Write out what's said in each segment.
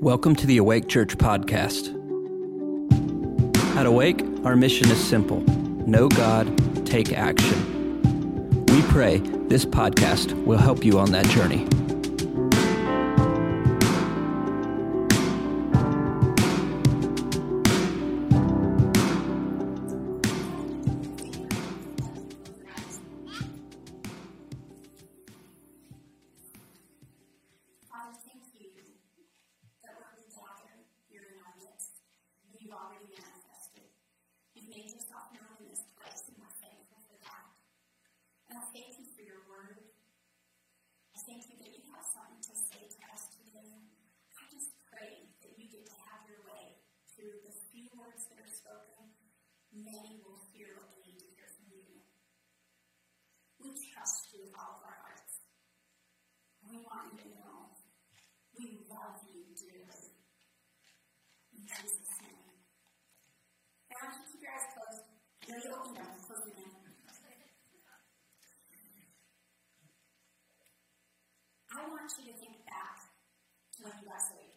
Welcome to the Awake Church podcast. At Awake, our mission is simple. Know God, take action. We pray this podcast will help you on that journey. Many will hear what they need to hear from you. We trust you with all of our hearts. We want you to know we love you dearly. In Jesus' name. And I want you to keep your eyes closed. I know you opened them. Close them again. I want you to think back to when you got saved.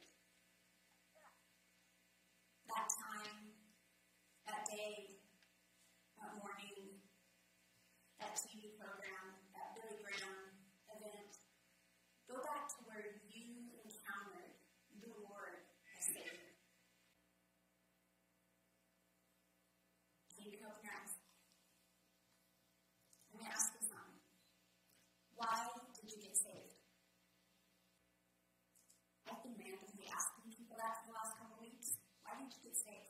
That time, that day, that morning, that TV program, that Billy Graham event. Go back to where you encountered the Lord as Savior. Can you open your eyes? Let me ask you something. Why did you get saved? I've been randomly asking people that for the last couple of weeks. Why did you get saved?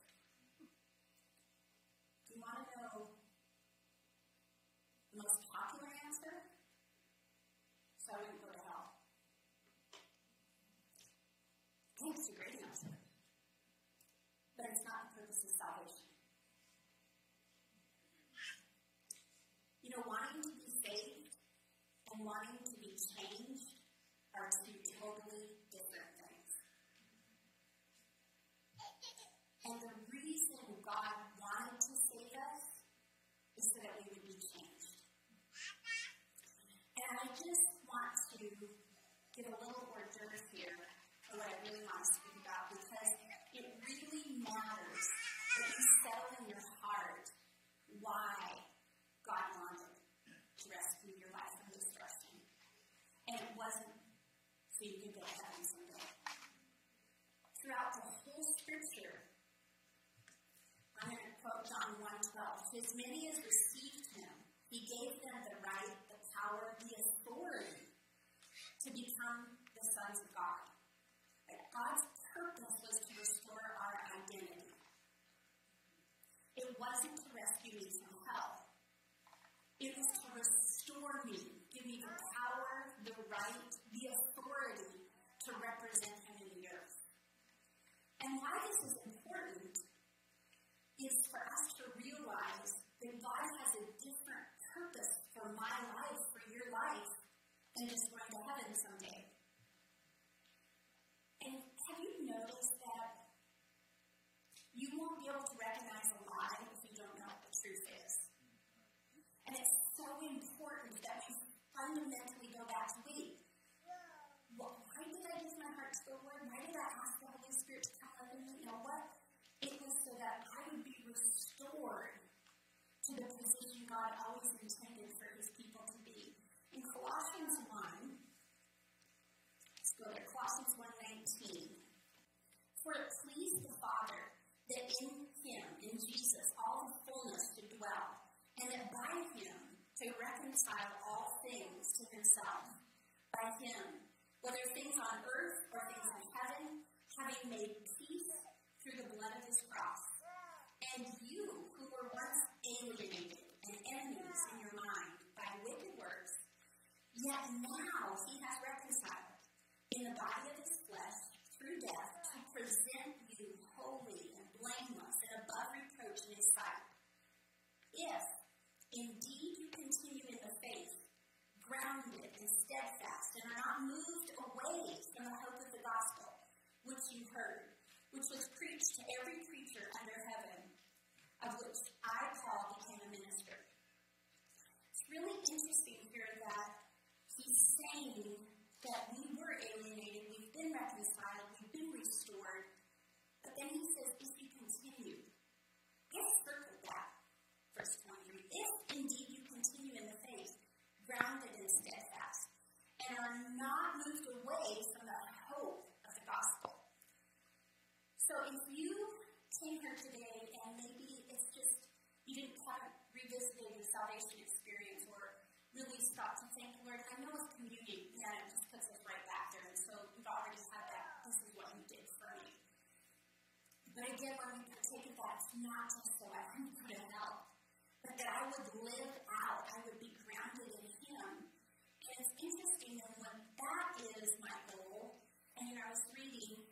Do you want to know the most popular answer? So I wouldn't go to hell. I think it's a great answer. But it's not the purpose of salvation. You know, wanting to be saved and wanting to be changed are two totally different things. And the reason God wanted to save us is so that we would be changed. And I just want to give a little hors d'oeuvre here for what I really want to speak about, because it really matters that you settle in your heart why God wanted to rescue your life from destruction. And it wasn't so you could go to heaven someday. Throughout the whole scripture, I'm going to quote John 1:12. To as many as received him, he gave them the right, the power, the authority to become the sons of God. But God's purpose was to restore our identity. It wasn't to rescue me from hell. It was to restore me, give me the power, the right, the authority to represent him in the earth. And why this is important is for us to realize that God has a different purpose for my life, for your life, than just going to heaven someday. And have you noticed that you won't be able to recognize a lie if you don't know what the truth is? And it's so important that we fundamentally go back to, wait, why did I give my heart to the Lord? Why did I ask the Holy Spirit to come live in me? You know what? It was so that I would be restored to the position God always intended for his people to be. In Colossians 1, let's go there, Colossians 1:19. For it pleased the Father that in him, in Jesus, all the fullness should dwell, and that by him to reconcile all things to himself. By him, whether things on earth or things in heaven, having made peace through the blood of his cross. And you, who were once alienated and enemies in your mind by wicked works, yet now he has reconciled in the body of his flesh through death to present you holy and blameless and above reproach in his sight. If indeed you continue in the faith, grounded and steadfast, and are not moved away from the hope of the gospel, which you heard, which was preached to every creature under heaven, of which I, Paul, became a minister. It's really interesting here that he's saying that we were alienated, we've been reconciled, we've been restored. grounded and steadfast, and are not moved away from the hope of the gospel. So if you came here today and maybe it's just you didn't quite revisit your salvation experience or really stop to think, Lord, I know with communion, it just puts us right back there. And so we've already had that. This is what you did for me. But again, when we partake of that, it's not just so I can put it out, but that I would live out. I would be grounded in Him. And it's interesting that when that is my goal, and I was reading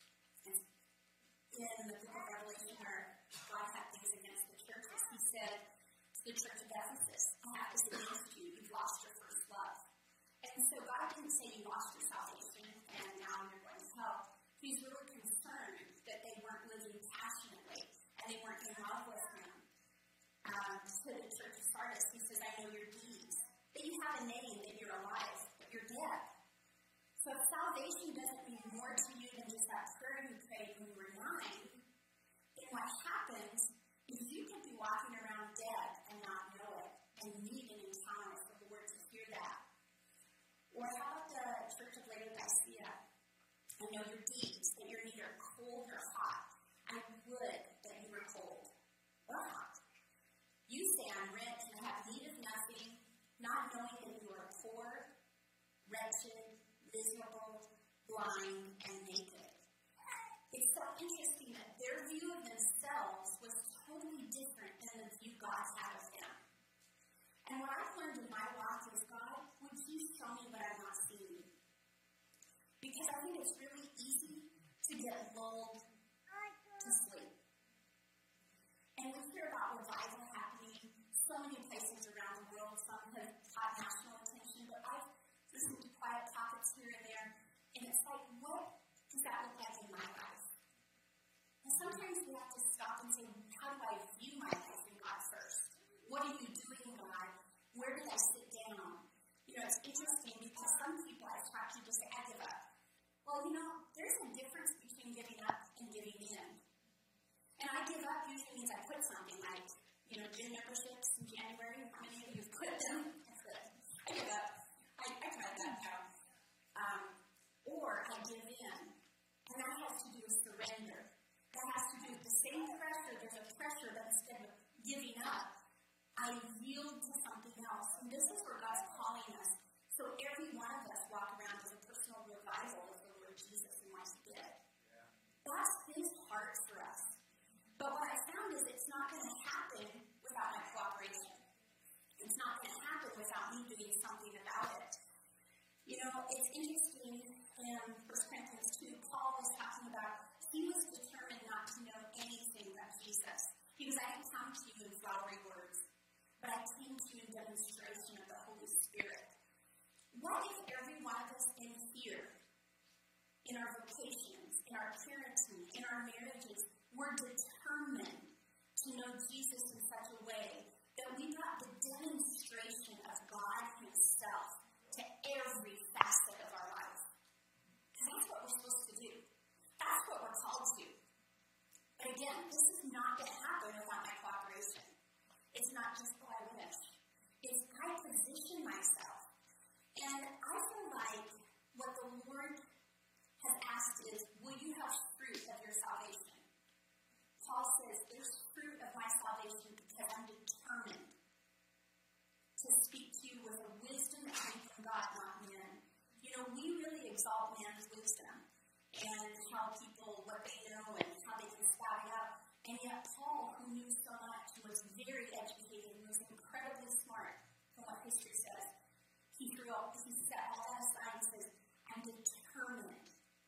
in the book of Revelation where God had things against the churches, He said to the church of Ephesus, I have this against you, you've lost your first love. And so God didn't say you lost your salvation and now you're going to hell. He's really concerned that they weren't living passionately and they weren't in love with Him. To the church of Sardis, He says, I know your deeds, that you have a name, that you're alive, but you're dead. So if salvation doesn't mean more to you than just that prayer you prayed when you were 9, then what happens is you could be walking around dead and not know it and need an encounter for the Lord to hear that. Or how about the Church of Laodicea? I know your deeds, that you're neither cold nor hot. I would that you were cold or hot. You say I'm rich and have need of nothing, not knowing that you are poor, wretched, miserable, blind, and naked. It's so interesting that their view of themselves was totally different than the view God had of them. And what I've learned in my walk is, God, would you show me what I'm not seeing? Because I think it's really easy to get lulled to sleep. And we hear about revival happening so many places around the world. Some have caught national attention, but I've listened to quiet pockets here and there, and it's like, what does that look like in my life? And sometimes we have to stop and say, how do I view my life in God first? What are you doing in my life? Where did I sit down? It's interesting because some people I've talked to just say, I give up. Well, there's a difference between giving up and giving in. And I give up usually means I quit something like, gym memberships in January. How many of you have quit them? I give up. I tried that now. Or I give in. And that has to do with surrender. That has to do with the same pressure. There's a pressure that instead of giving up, I yield to something else. And this is where God's calling us. So every one of us walk around as a personal revival of the Lord Jesus and what He did. That's His heart for us. But what I found is it's not going to happen without my cooperation. It's not going to happen without me doing something about it. It's interesting in 1 Corinthians 2, Paul was talking about he was determined not to know anything but Jesus. He was, I didn't come to you in flowery words, but I came to you in demonstration of the Holy Spirit. What if every one of us in here, in our vocations, in our parenting, in our marriages, were determined to know Jesus in such a way that we got the demonstration of God Himself to every facet of our life? Because that's what we're supposed to do. That's what we're called to. But again, this is not going to happen without my cooperation. It's not just, I wish. It's I position myself. And I feel like what the Lord has asked is, will you have fruit of your salvation? Paul says, there's fruit of my salvation because I'm determined to speak to you with a wisdom that comes from God, not men. We really exalt man's wisdom and tell people what they know and how they can spout it out. And yet Paul, who knew so much, was very educated and was incredibly smart from what history says. He set all that aside and says, I'm determined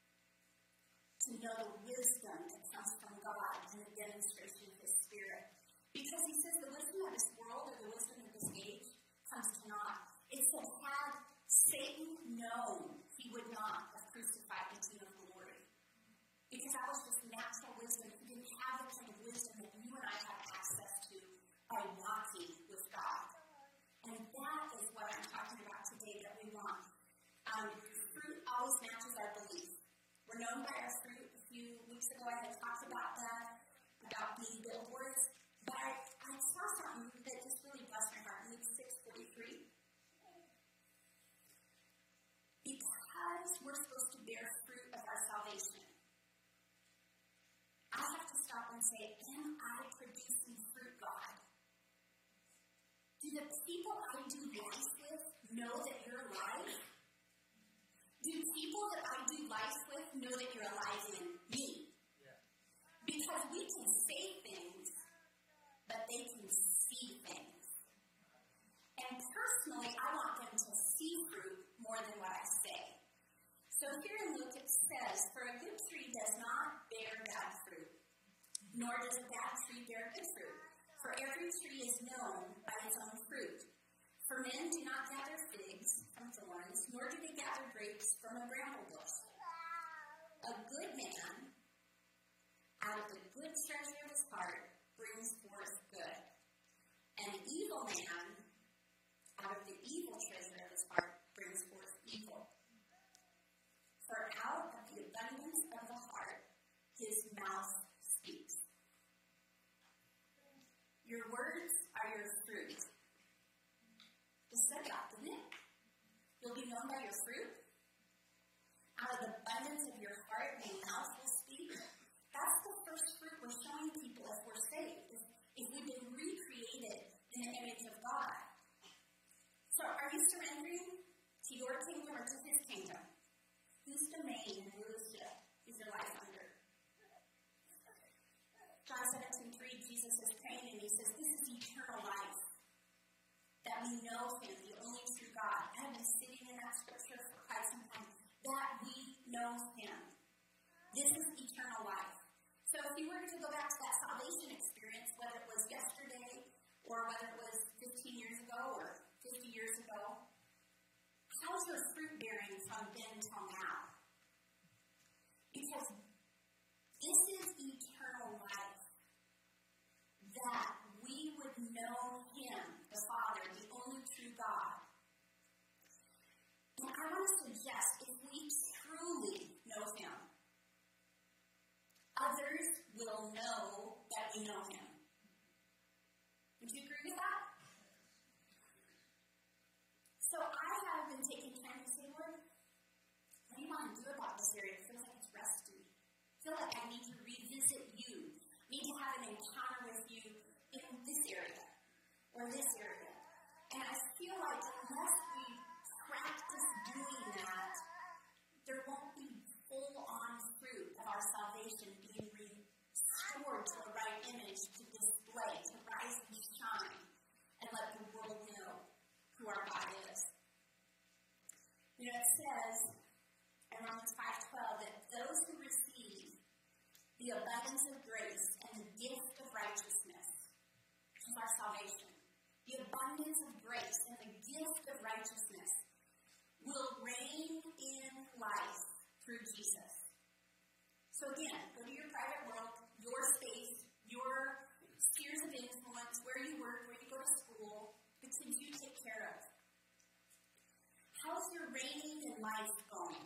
to know the wisdom that comes from God and the demonstration of His Spirit. Because he says the wisdom of this world or the wisdom of this age comes to naught. It said, had Satan known, he would not have crucified the King of Glory. Because that was just natural wisdom. He didn't have the kind of wisdom that you and I have access to by walking with God. And that is what I'm talking about today that we want. Fruit always matches our belief. We're known by our fruit. A few weeks ago I had talked about that, about being billboards. But I saw something that just really blessed my heart. Luke 6:43. and say, am I producing fruit, God? Do the people I do life with know that you're alive? Do people that I do life with know that you're alive in me? Yeah. Because we can say things, but they can see things. And personally, I want them to see fruit more than what I say. So here in Luke it says, for a good tree does not bear bad fruit, nor does a bad tree bear good fruit. For every tree is known by its own fruit. For men do not gather figs from thorns, nor do they gather grapes from a bramble bush. A good man, out of the good treasure of his heart, brings forth good. An evil man, out of the evil treasure of his heart, brings forth evil. For out of the abundance of the heart, his mouth speaks. Your words are your fruit. Just said that, didn't it? You'll be known by your fruit. Out of the abundance of your heart, your mouth will speak. That's the first fruit we're showing people as we're saved. If we've been recreated in the image of God. So are you surrendering to your kingdom or to his kingdom? Whose domain and rulership is your life under? John 17:3, Jesus is praying and he says, this is eternal life. That we know him, the only true God. I have been sitting in that scripture for quite some time. That we know him. This is eternal life. So if you were to go back to that salvation experience, whether it was yesterday or whether it was 15 years ago or 50 years ago, how's your fruit bearing from then till now? Because this is eternal life. That we would know him, the Father, the only true God. And I want to suggest if we truly know him, others will know that we know him. Would you agree with that? So I have been taking time to say, Lord, what do you want to do about this area? It feels like it's rusty. I feel like I need to revisit you. I need to have an encounter with you in this area or this area. And I feel like unless we practice doing that, there won't be full-on fruit of our salvation being restored to the right image, to display, to rise and shine, and let the world know who our God is. You know, it says in Romans 5:12 that those who receive the abundance of grace and the gift of righteousness, which is our salvation, the abundance of grace and the gift of righteousness will reign in life through Jesus. So again, go to your private world, your space, your spheres of influence, where you work, where you go to school, the things you take care of. How's your reigning in life going?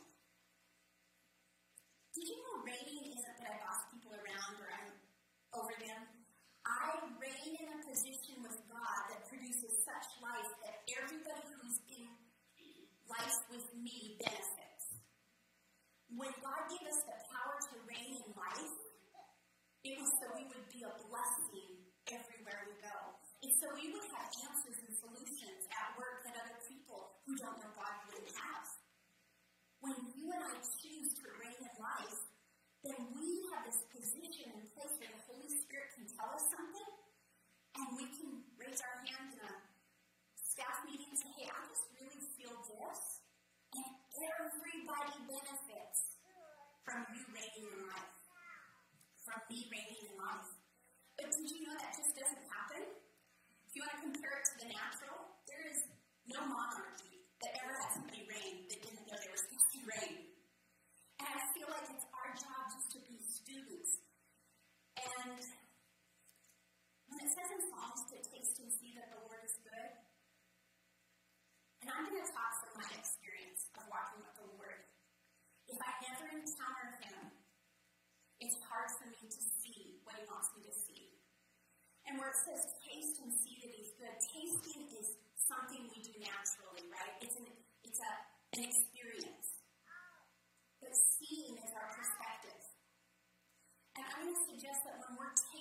Did you know reigning isn't that I boss people around or I'm over them? I reign in a position with God that produces such life that everybody who's in life with me benefits. When God gave us the power to reign in life, it was so we would be a blessing everywhere we go. It's so we would have answers and solutions at work that other people who don't know God wouldn't have. When you and I choose to reign in life, then we have this position in place where the Holy Spirit can tell us something, and we can raise our hand in a staff meeting and say, hey, I just really feel this, and everybody benefits from you reigning in life, from me reigning in life. But did you know that just doesn't happen? If you want to compare it to the natural, there is no monarchy that ever had somebody reign that didn't know they were supposed to reign. And I feel like it's our job just to be students. And when it says in Psalms to taste and see that the Lord is good, and I'm going to talk from my experience of walking with the Lord. If I never encounter him, it's hard for me to see what he wants me to see. And where it says taste and see that he's good, tasting is something we do naturally, right? It's an experience. But seeing is our perspective. And I'm going to suggest that when we're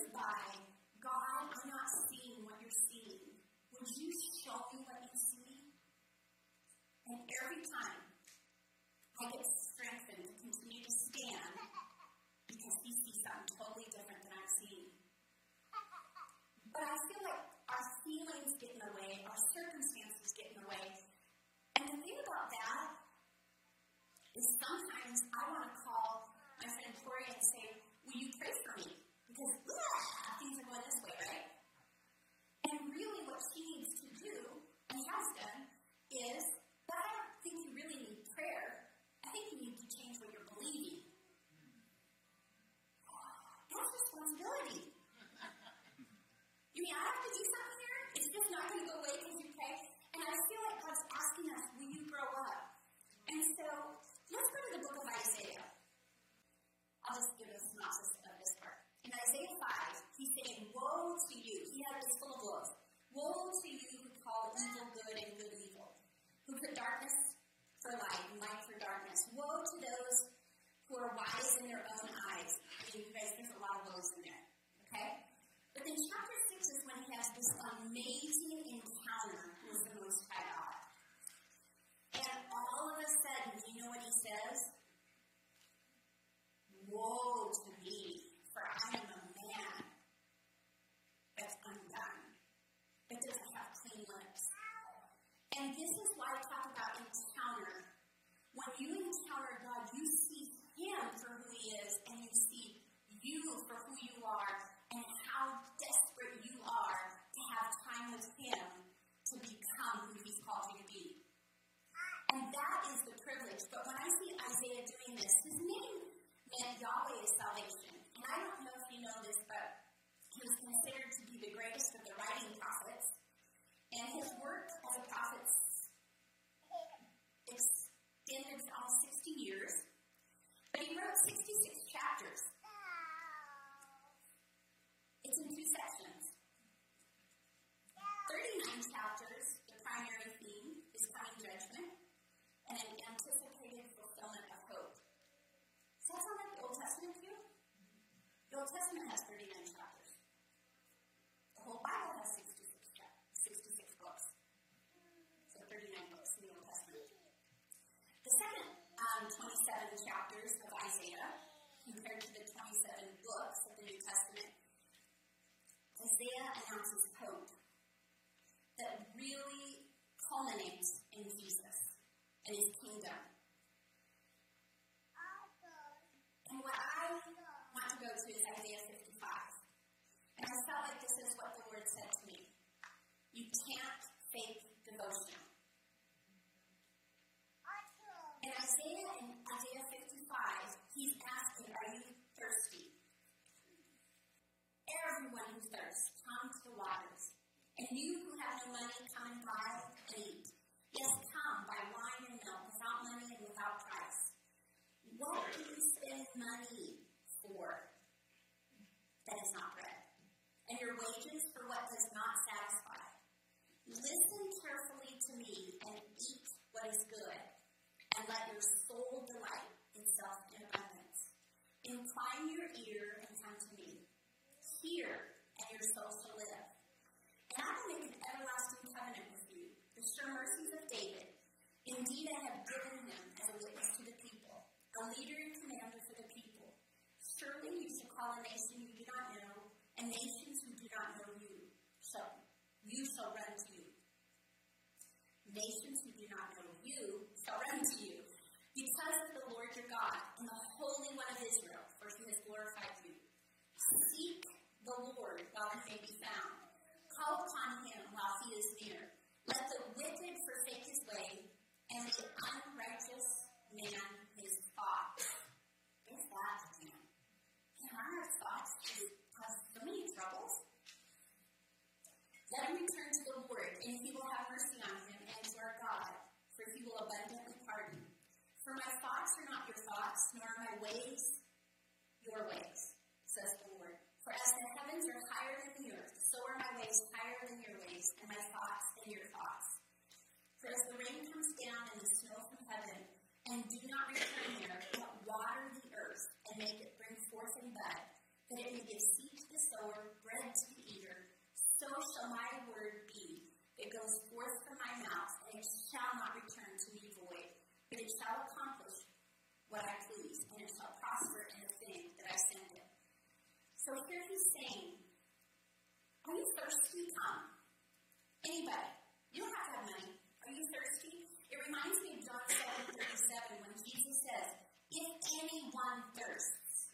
live by, God, I'm not seeing what you're seeing. Would you show me what you see? And every time I get strengthened to continue to stand because he sees something totally different than I'm seeing. But I feel like our feelings get in the way, our circumstances get in the way. And the thing about that is sometimes I want to call my friend Tori and say, will you pray for me? Because things are going this way, right? And really what she needs to do, and has done, is, but I don't think you really need prayer. I think you need to change what you're believing. That's responsibility. You mean I have to do something here? It's just not going to go away because you pray? And I feel like God's asking us, will you grow up? And so, let's go to the book of Isaiah. I'll just give a synopsis of this part. In Isaiah 5, he's saying, woe to you. He had this full of woes. Woe to you who call evil good and good evil, who put darkness for light and light for darkness. Woe to those who are wise in their own eyes. I mean, you guys, there's a lot of woes in there. Okay? But then chapter 6 is when he has this amazing encounter with the Most High God. And all of a sudden, you know what he says? Woe to me, for I am a man that's undone, that doesn't have clean lips. And this is why I talk about encounter. When you encounter God, you see him for who he is, and you see you for who you are, and how desperate you are to have time with him to become who he's called you to be. And that is the privilege. But when I see Isaiah doing this, his name meant Yahweh is salvation. And I don't know if you know this, but he was considered to be the greatest of the writing prophets. And his work as a prophet extended for almost 60 years. But he wrote 66 chapters. It's in 2 sections. 39 chapters, the primary theme is coming judgment and an anticipated fulfillment of hope. Does that sound like the Old Testament to you? The Old Testament has 39 chapters. The whole Bible has 66 books. So 39 books in the Old Testament. The second 27 chapters of Isaiah, compared to the 27 books of the New Testament, Isaiah announces hope that really culminates in Jesus and his kingdom. And what I want to go to is Isaiah 55. And I felt like this is what the Lord said to me. You can't fake devotion. In Isaiah 55, he's asking, are you thirsty? Everyone who thirsts, come to the waters. And you who have no money, come and buy and eat. Yes, come, buy wine and milk, without money and without price. What do you spend money for that is not bread? And your wages for what does not satisfy? Listen carefully to me and eat what is good, and let your soul delight itself in abundance. Incline your ear and come to me. Hear, and your soul shall live. And I will make an everlasting covenant with you, the sure mercies of David. Indeed, I have given him as a witness to the people, a leader and commander for the people. Surely you shall call a nation you do not know, and nations who do not know you. You shall run to you. Nations who do not know you shall run to you, because of the Lord your God, and the Holy One of Israel, for he has glorified you. Seek the Lord while he may be found. Call upon him while he is near. Let the wicked forsake his way, and the unrighteous man his thoughts. Is that again? Can our thoughts just cause so many troubles? Let him return to the Lord, and he will have mercy on him and to our God, for he will abundantly pardon. For my thoughts are not your thoughts, nor are my ways your ways, says the Lord. For as the heavens are higher than the earth, so are my ways higher than your ways, and my thoughts than your thoughts. For as the rain comes down and the snow from heaven, and do not return there, but water the earth, and make it bring forth and bud, that it may give seed to the sower shall not return to me void, but it shall accomplish what I please, and it shall prosper in the thing that I send it. So here he's saying, are you thirsty? Come. Anybody. You don't have to have money. Are you thirsty? It reminds me of John 7:37 when Jesus says, if anyone thirsts,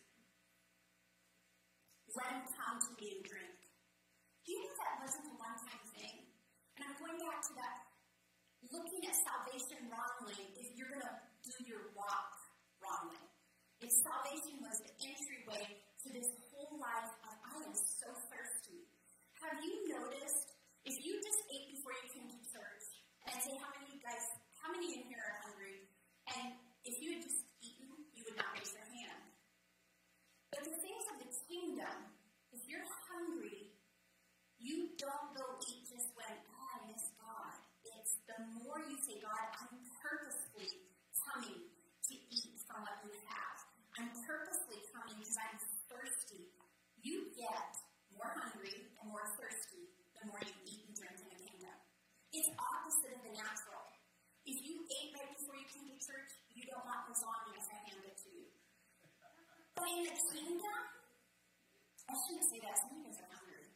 let him come to me and drink. Do you know that wasn't a one-time thing? And I'm going back to that, looking at salvation wrongly if you're going to do your walk wrongly. If salvation was the entryway to this whole life of, I am so thirsty. Have you noticed, if you just ate before you came to church, and I say, how many in here are hungry? And if you had just eaten, you would not raise your hand. But the things of the kingdom, if you're hungry, you don't go eat just when, I miss God. It's the more you say, God, I'm purposely coming to eat from what you have. I'm purposely coming because I'm thirsty. You get more hungry and more thirsty the more you eat and drink in the kingdom. It's opposite of the natural. If you ate right before you came to church, you don't want lasagna if I hand it to you. But in the kingdom, I shouldn't say that, some of you guys are hungry.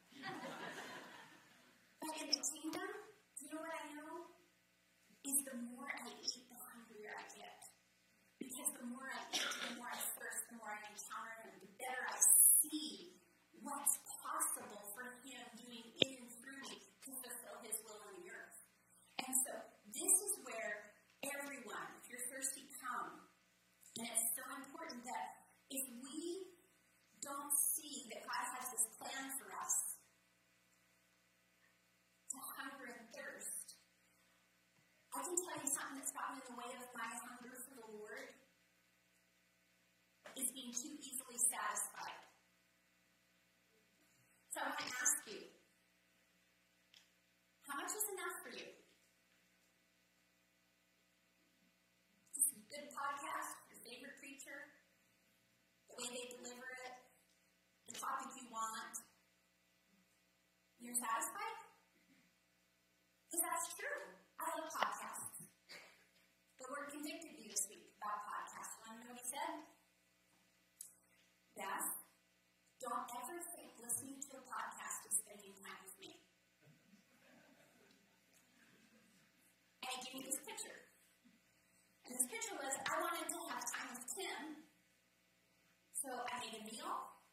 But in the kingdom, do you know what I know? Is the more I eat, the hungrier I get. Because the more I eat, the more I thirst, the more I encounter Him, the better I see what's possible for Him doing in and through me to fulfill His will on the earth. And so, this is where everyone, if you're thirsty, come. And it's so important that if we don't see that God has this plan for us to hunger and thirst, I can tell you something that's gotten in the way of my hunger for the Lord is being too easily satisfied. So I want to ask you, how much is enough for you? Just a good podcast, your favorite preacher, the way they deliver it, the topic you want. You're satisfied? Because that's true. I love podcasts. The Lord convicted me this week about podcasts. You want to know what He said? Beth, don't ever think listening to a podcast is spending time with me. And He gave me this picture. And this picture was, I wanted to have time with Tim. So I made a meal.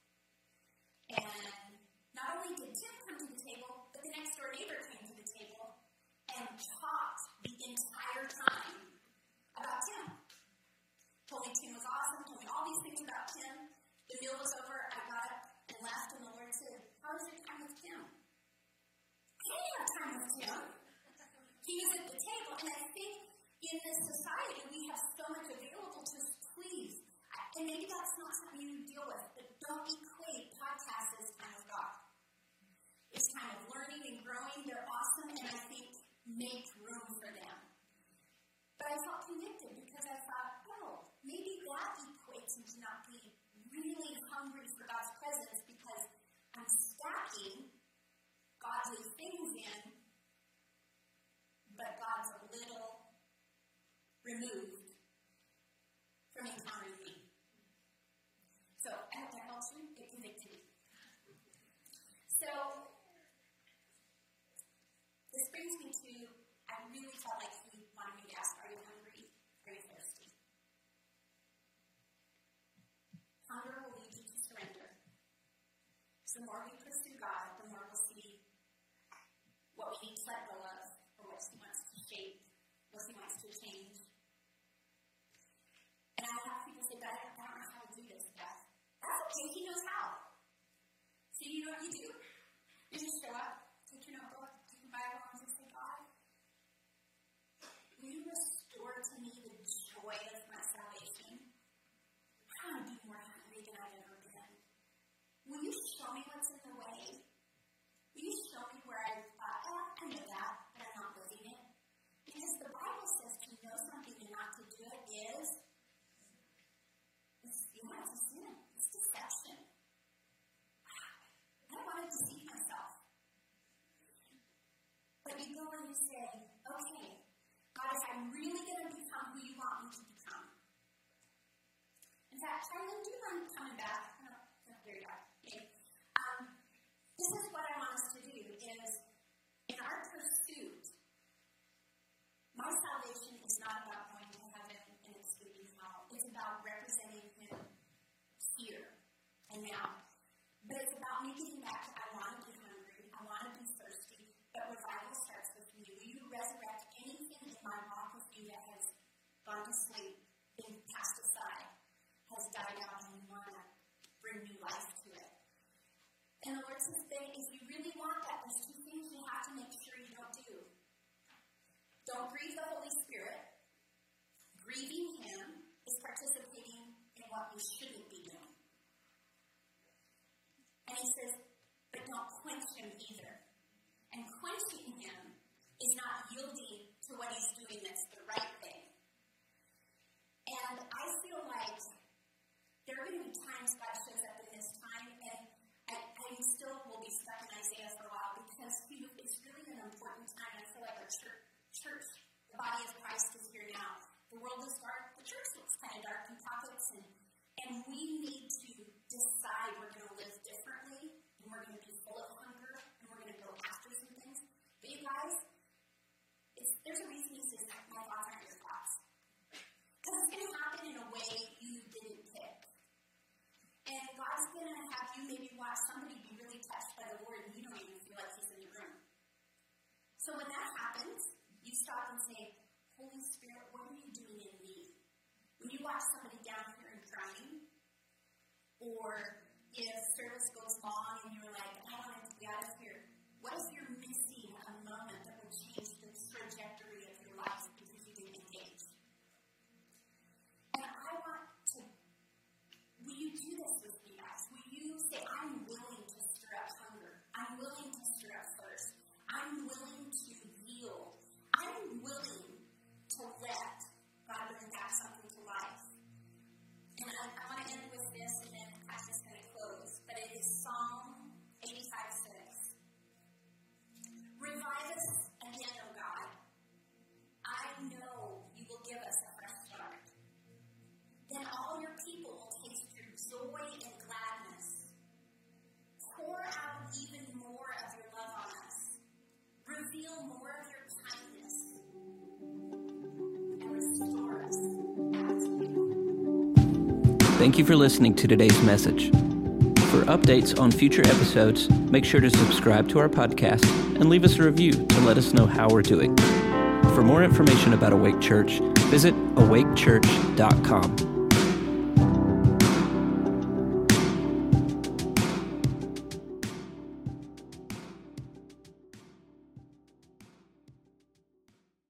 And not only did Tim come to the table, but the next door neighbor came to the table and talked the entire time about Tim. Told me Tim was awesome, told me all these things about Tim. The meal was over, I got up and left, and the Lord said, how was your time with Tim? I didn't have time with Tim. He was at the table, and I think in this society we have so much available to us, please. And maybe that's not something you deal with, but don't equate podcasts as time with God. It's time of learning and growing. They're awesome, and I think make room for them. But I felt convicted because I thought, oh, maybe that equates into not being really hungry for God's presence because I'm stacking godly things in, but God's a little removed from encountering me. So, I hope that helps you. It convicted me. So, this brings me to, I really felt like He wanted me to ask, are you hungry? Are you thirsty? Hunger will lead you to surrender. So the more we pursue God, the more we'll see what we need to let go of, or what He wants to shape, what He wants to change. And I have people say, but I don't know how to do this, Beth. That's okay, He knows how. So you know what you do? You just show up, take your notebook, take your Bible, and just say, God, will you restore to me the joy of my salvation? I want to be more hungry than I've ever been. Will you show me what's in the way? Will you show me where I thought, I know that, but I'm not living it? Because the Bible says to know something and not to do it is, it's a sin. It's deception. I don't want to deceive myself. But you go and you say, okay, God, Tyler, do you mind coming back? No, there you go. Okay. This is what I want us to do is, in our pursuit, my salvation is not about going to heaven and escaping hell. It's about representing Him here and now. But it's about me getting back to, I want to be hungry, I want to be thirsty, but revival starts with me. Will you resurrect anything in my walk with you that has gone to sleep, been cast aside, has died out, and you want to bring new life to it? And the Lord says, if you really want that, there's two things you have to make sure you don't do. Don't grieve the Holy Spirit. Grieving Him is participating in what we shouldn't be doing. And He says, but don't quench Him either. And quenching Him is not yielding to what He's doing that's the right thing. And I feel like there are going to be times God shows up in this time, and I still will be stuck in Isaiah for a while because it's really an important time. I feel like our church, the body of Christ is here now. The world is dark, the church looks kind of dark in pockets, and we need to decide we're going to live differently, and we're going to be full of hunger, and we're going to go after some things. But you guys, there's a reason He says, my thoughts aren't your thoughts. Because it's going to happen in a way you didn't pick. And God's going to have you maybe watch somebody be really touched by the Lord, and you don't even feel like He's in the room. So when that happens, you stop and say, Holy Spirit, what are you doing in me? When you watch somebody down here and crying, or if service goes long and you're like, I want to get out of here, what if you're missing a moment that would change the trajectory of your life because you didn't engage? And I want to, will you do this with me, guys? Will you say, I'm willing to stir up hunger. I'm willing to stir up thirst. I'm willing to yield. I'm willing to let God bring back something to life. And I want to end with this, and then I'm just going to close. But it is Psalm 85:6. Revive us again, O God. I know you will give us a fresh start. Then all your people will taste your joy and gladness. Pour out even more of your love on us. Reveal more of your kindness. And restore us back to you. Thank you for listening to today's message. For updates on future episodes, make sure to subscribe to our podcast and leave us a review to let us know how we're doing. For more information about Awake Church, visit awakechurch.com.